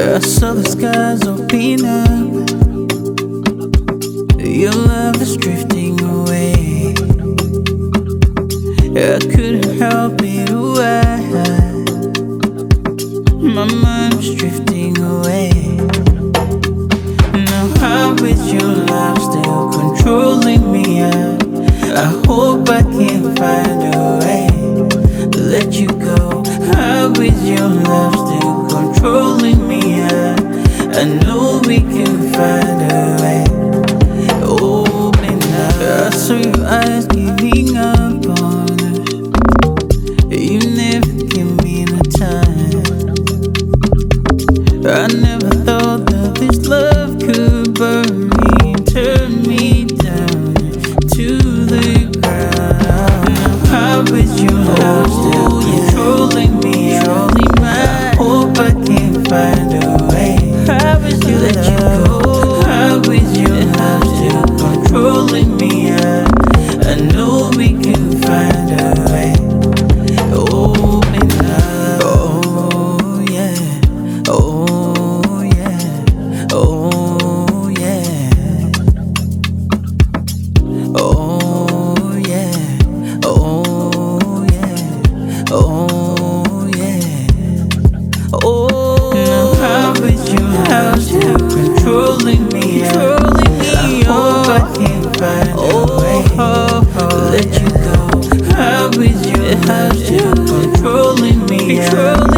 I saw the skies open up. Your love is drifting away. I couldn't help it. Why? My mind's drifting away. Now how is your love still controlling me? I hope I can find a way to let you go. How is your love still controlling me? I know we can find a way. Open up. I saw your eyes giving up on us. You never give me the time. I never thought that this love could burn me, turn me down to the ground. Now how is your love still controlling me? I hope I can find a way to let you go. How is your love still controlling me? I know we can find a way. Open up. Oh yeah. Oh yeah. Oh yeah. Oh yeah. Oh yeah. Oh yeah. Oh, now how is your house still controlling me? I hope I can find a way to let you go. How is your house still controlling me?